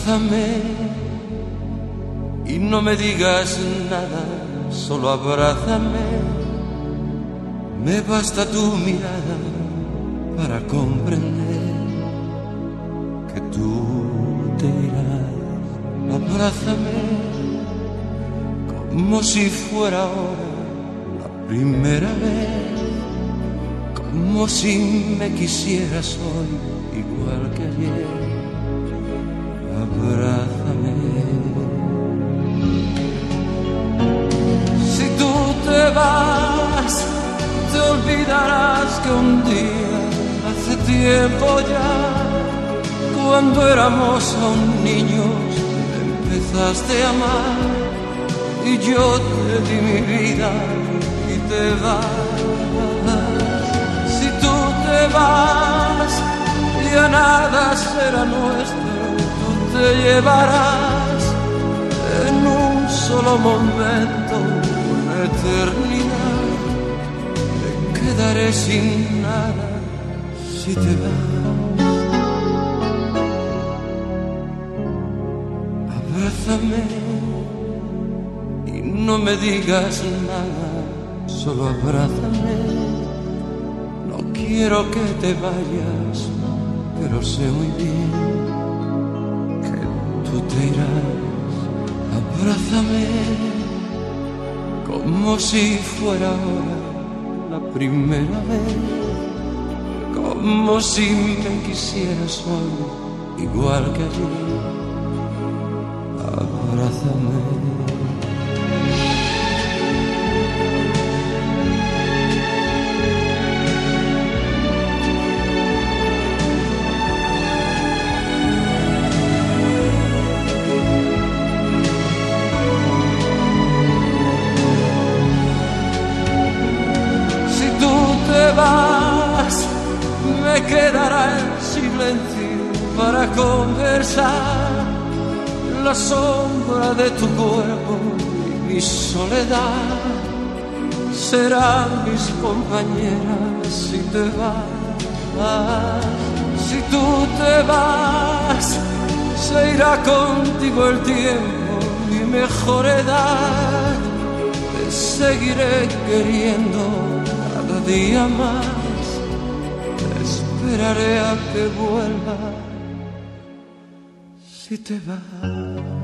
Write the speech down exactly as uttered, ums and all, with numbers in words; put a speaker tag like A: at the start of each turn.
A: Abrázame y no me digas nada, solo abrázame. Me basta tu mirada para comprender que tú te irás. Abrázame como si fuera ahora la primera vez, como si me quisieras hoy igual que ayer. Abrázame. Si tú te vas, te olvidarás que un día, hace tiempo ya, cuando éramos aún niños, me empezaste a amar y yo te di mi vida y te vas. Si tú te vas, ya nada será nuestro, tú te llevarás en un solo momento una eternidad. Me quedaré sin nada si te vas. Abrázame y no me digas nada, solo abrázame. No quiero que te vayas, pero sé muy bien que tú te irás. Abrázame como si fuera ahora la primera vez, como si me quisieras hoy igual que ayer. Abrázame. Me quedará el silencio para conversar, la sombra de tu cuerpo y mi soledad serán mis compañeras si te vas. Si tú te vas, se irá contigo el tiempo, mi mejor edad. Te seguiré queriendo cada día más. Esperaré a que vuelva si te vas.